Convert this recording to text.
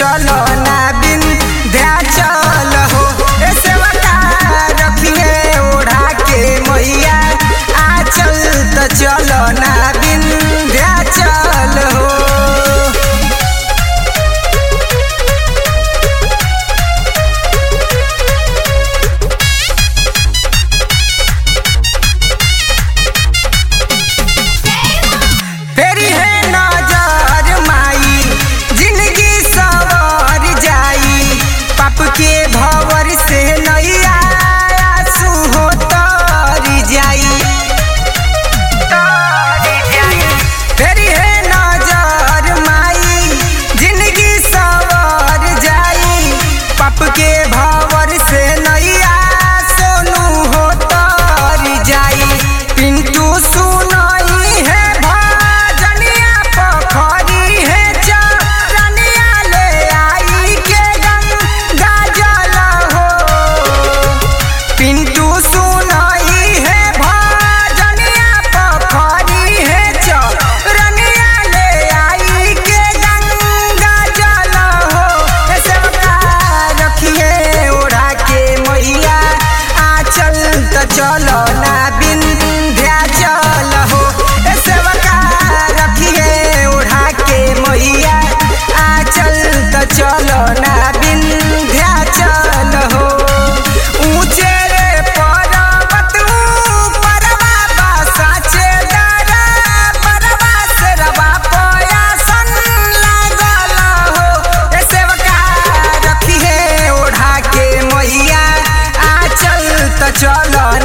चलो ना विंध्याचल हो। सेवका रखिए ओढ़ा के मैया आंचल तो चलो ना विंध्याचल हो। के भवर से नैया आंसू हो तारी जाई तेरी है नजर माई जिंदगी सवर जाई। पाप के भवर से नैया सोनू हो तारी जाई। पिंटू सुनाई है भजनिया पोखरी है चरनिया ले आई के पिंटू सुनाई है भजनिया पोखरी है चरनिया ले आई के गंगा जल हो। सेवका रखिए ओढ़ा के मैया आंचल तो चलो ना विंध्याचल हो। सेवका रखिए ओढ़ा के मैया आंचल तो चलो ना विंध्याचल हो। ऊंचे चलो